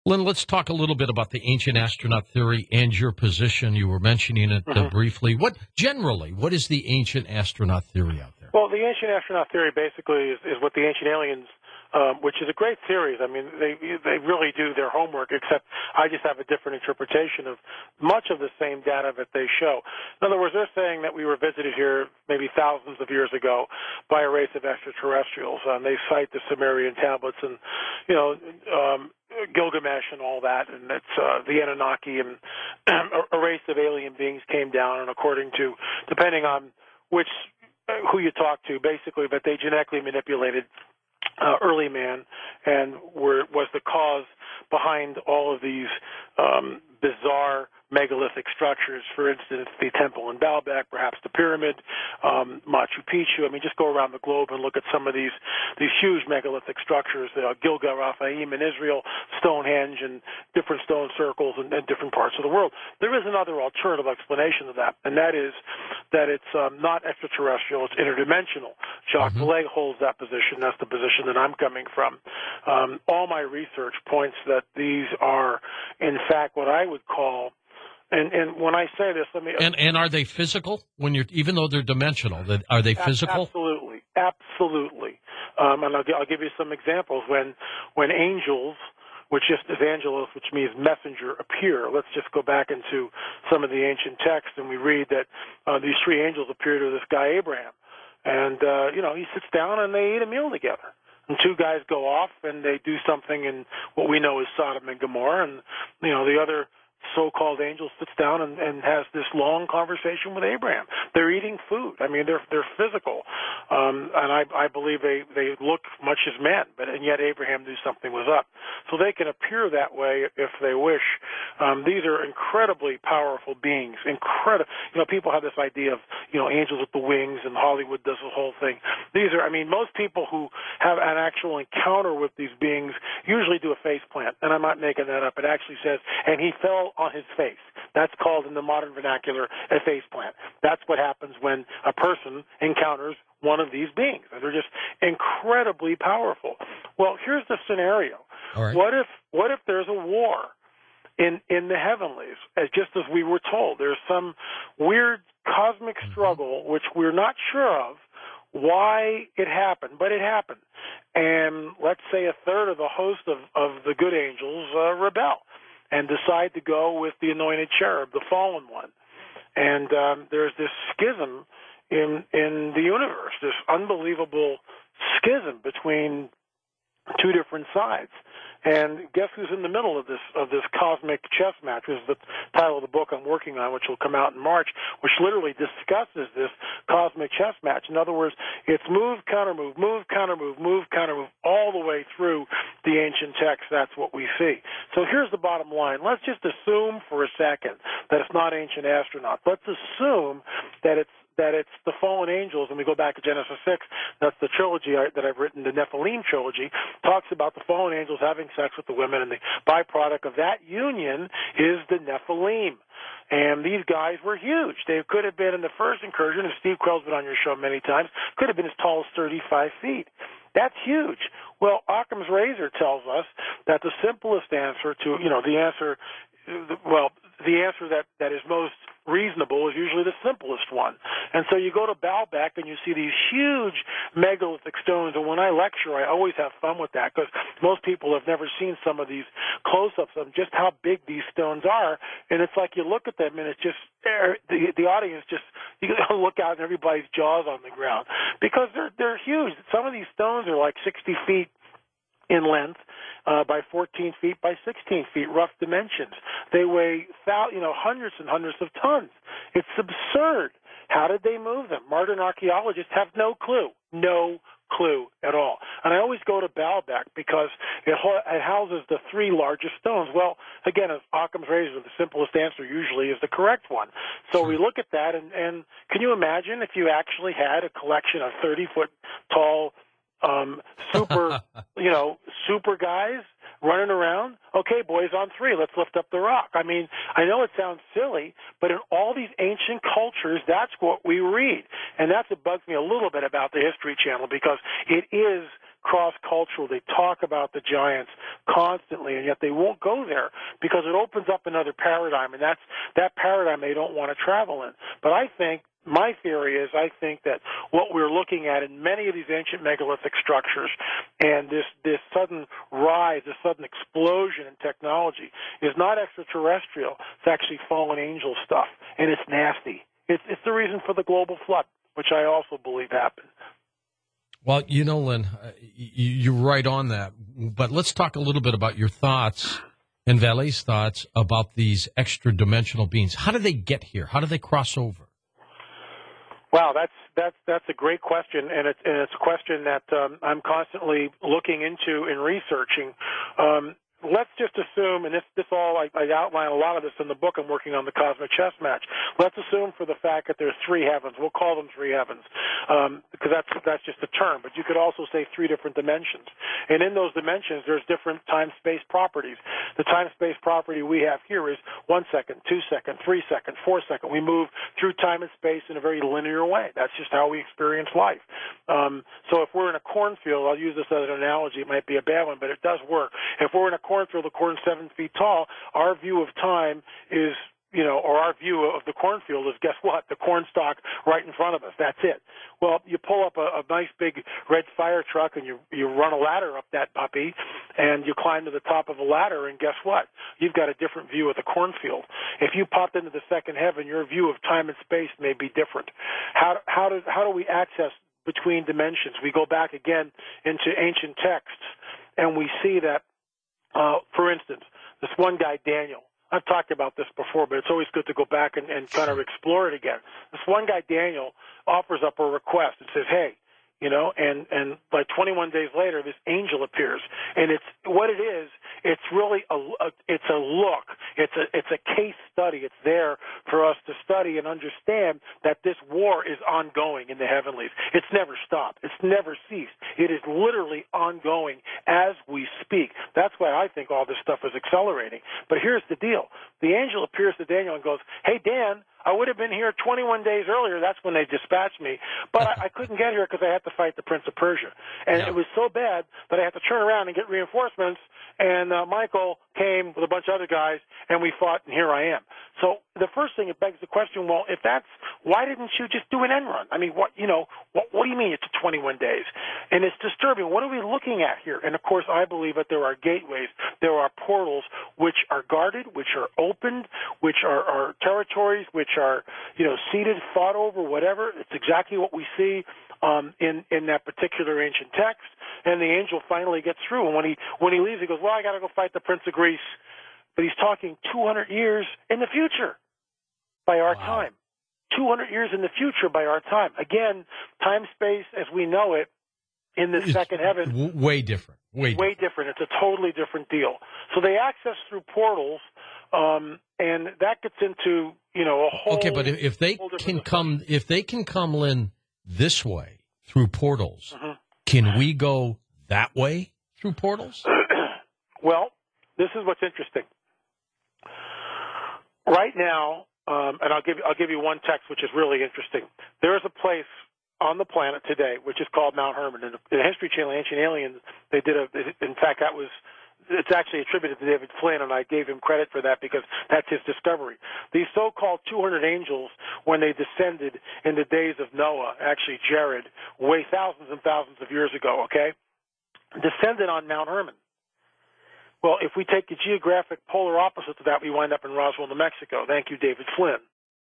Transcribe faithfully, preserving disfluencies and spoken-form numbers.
Lynn, let's talk a little bit about the ancient astronaut theory and your position. You were mentioning it uh, Mm-hmm. briefly. What generally, what is the ancient astronaut theory out there? Well, the ancient astronaut theory basically is, is what the ancient aliens, um, which is a great theory. I mean, they they really do their homework, except I just have a different interpretation of much of the same data that they show. In other words, they're saying that we were visited here maybe thousands of years ago by a race of extraterrestrials. Um, they cite the Sumerian tablets and, you know, um, Gilgamesh and all that, and it's uh, the Anunnaki, and a race of alien beings came down, and according to, depending on which who you talk to, basically, but they genetically manipulated uh, early man and were was the cause behind all of these um, bizarre megalithic structures. For instance, the temple in Baalbek, perhaps the pyramid, um, Machu Picchu. I mean, just go around the globe and look at some of these these huge megalithic structures, uh, Gilgal Raphaim in Israel, Stonehenge, and different stone circles in, in different parts of the world. There is another alternative explanation of that, and that is that it's um, not extraterrestrial, it's interdimensional. Jacques Mm-hmm. Vallée holds that position. That's the position that I'm coming from. Um, all my research points that these are, in fact, what I would call And, and when I say this, let me. And and are they physical? When you're even though they're dimensional, that are they physical? Absolutely, absolutely. Um, and I'll, I'll give you some examples. When when angels, which just is angelos, which means messenger, appear. Let's just go back into some of the ancient texts, and we read that uh, these three angels appear to this guy Abraham, and uh, you know he sits down and they eat a meal together. And two guys go off and they do something in what we know as Sodom and Gomorrah, and you know the other so-called angel sits down and, and has this long conversation with Abraham. They're eating food. I mean, they're they're physical, um, and I, I believe they, they look much as men, but and yet Abraham knew something was up. So they can appear that way if they wish. Um, these are incredibly powerful beings. Incredible. You know, people have this idea of you know angels with the wings, and Hollywood does the whole thing. These are, I mean, most people who have an actual encounter with these beings usually do a face plant, and I'm not making that up. It actually says, and he fell on his face. That's called in the modern vernacular a face plant. That's what happens when a person encounters one of these beings. They're just incredibly powerful. Well, here's the scenario. All right. What if what if there's a war in in the heavenlies, as just as we were told? There's some weird cosmic struggle which we're not sure of why it happened, but it happened. And let's say a third of the host of, of the good angels uh, rebel and decide to go with the anointed cherub, the fallen one. And um, there's this schism in in the universe, this unbelievable schism between two different sides. And guess who's in the middle of this of this cosmic chess match? This is the title of the book I'm working on, which will come out in March, which literally discusses this cosmic chess match. In other words, it's move, counter move, move, counter move, move, counter move, all the way through the ancient text. That's what we see. So here's the bottom line. Let's just assume for a second that it's not ancient astronauts. Let's assume that it's that it's the fallen angels, and we go back to Genesis six, that's the trilogy I, that I've written, the Nephilim trilogy, talks about the fallen angels having sex with the women, and the byproduct of that union is the Nephilim. And these guys were huge. They could have been in the first incursion, and Steve Quayle's been on your show many times, could have been as tall as thirty-five feet. That's huge. Well, Occam's razor tells us that the simplest answer to, you know, the answer, well, the answer that, that is most reasonable is usually the simplest one. And so you go to Baalbek and you see these huge megalithic stones. And when I lecture, I always have fun with that because most people have never seen some of these close-ups of just how big these stones are. And it's like you look at them and it's just, the, the audience just, you look out and everybody's jaw's on the ground because they're, they're huge. Some of these stones are like sixty feet in length uh, by fourteen feet by sixteen feet, rough dimensions. They weigh thou- you know hundreds and hundreds of tons. It's absurd. How did they move them? Modern archaeologists have no clue. No clue at all. And I always go to Baalbek because it, it houses the three largest stones. Well, again, as Occam's razor, the simplest answer usually is the correct one. So we look at that, and, and can you imagine if you actually had a collection of thirty-foot tall Um, super, you know, super guys running around? Okay, boys, on three, let's lift up the rock. I mean, I know it sounds silly, but in all these ancient cultures, that's what we read. And that's what bugs me a little bit about the History Channel because it is cross-cultural. They talk about the giants constantly, and yet they won't go there because it opens up another paradigm, and that's that paradigm they don't want to travel in. But I think my theory is I think that what we're looking at in many of these ancient megalithic structures and this, this sudden rise, this sudden explosion in technology is not extraterrestrial. It's actually fallen angel stuff, and it's nasty. It's, it's the reason for the global flood, which I also believe happened. Well, you know, Lynn, uh, you're right on that. But let's talk a little bit about your thoughts and Valet's thoughts about these extra-dimensional beings. How do they get here? How do they cross over? Wow, that's that's that's a great question, and it's and it's a question that um, I'm constantly looking into and researching. Um, let's just assume, and this this all I, I outline a lot of this in the book I'm working on, the Cosmic Chess Match. Let's assume for the fact that there's three heavens. We'll call them three heavens um, because that's that's just a term. But you could also say three different dimensions, and in those dimensions, there's different time-space properties. The time-space property we have here is one second, two second, three second, four second. We move through time and space in a very linear way. That's just how we experience life. Um, so if we're in a cornfield, I'll use this as an analogy. It might be a bad one, but it does work. If we're in a cornfield, the corn's seven feet tall, our view of time is, you know, or our view of the cornfield is, guess what? The corn stalk right in front of us. That's it. Well, you pull up a, a nice big red fire truck and you you run a ladder up that puppy, and you climb to the top of a ladder, and guess what? You've got a different view of the cornfield. If you popped into the second heaven, your view of time and space may be different. How how does how do we access between dimensions? We go back again into ancient texts, and we see that, uh, for instance, this one guy, Daniel. I've talked about this before, but it's always good to go back and, and kind of explore it again. This one guy, Daniel, offers up a request and says, hey, you know, and, and like twenty-one days later, this angel appears. And it's what it is, it's really a, a it's a look. It's a it's a case study. It's there for us to study and understand that this war is ongoing in the heavenlies. It's never stopped. It's never ceased. It is literally ongoing as we speak. That's why I think all this stuff is accelerating. But here's the deal. The angel appears to Daniel and goes, hey, Dan, I would have been here twenty-one days earlier. That's when they dispatched me. But I, I couldn't get here because I had to fight the Prince of Persia. And yeah. It was so bad that I had to turn around and get reinforcements. And uh, Michael came with a bunch of other guys, and we fought, and here I am. So the first thing, it begs the question, well, if that's, why didn't you just do an end run? I mean, what, you know, what, what do you mean it's twenty-one days? And it's disturbing. What are we looking at here? And, of course, I believe that there are gateways, there are portals which are guarded, which are opened, which are, are territories, which are, you know, seated, fought over, whatever. It's exactly what we see um, in, in that particular ancient text. And the angel finally gets through. And when he, when he leaves, he goes, well, I got to go fight the Prince of Greece. But he's talking two hundred years in the future by our wow. time. two hundred years in the future by our time. Again, time-space as we know it in the it's second heaven. W- way different. Way different. Way different. It's a totally different deal. So they access through portals, um, and that gets into, you know, a whole... Okay, but if they can come, if they can come, Lynn, this way through portals, mm-hmm. can we go that way through portals? Well, this is what's interesting. Right now, um, and I'll give, I'll give you one text which is really interesting. There is a place on the planet today which is called Mount Hermon. In the History Channel, Ancient Aliens, they did a, in fact, that was, it's actually attributed to David Flynn, and I gave him credit for that because that's his discovery. These so-called two hundred angels, when they descended in the days of Noah, actually Jared, way thousands and thousands of years ago, okay, descended on Mount Hermon. Well, if we take the geographic polar opposite to that, we wind up in Roswell, New Mexico. Thank you, David Flynn.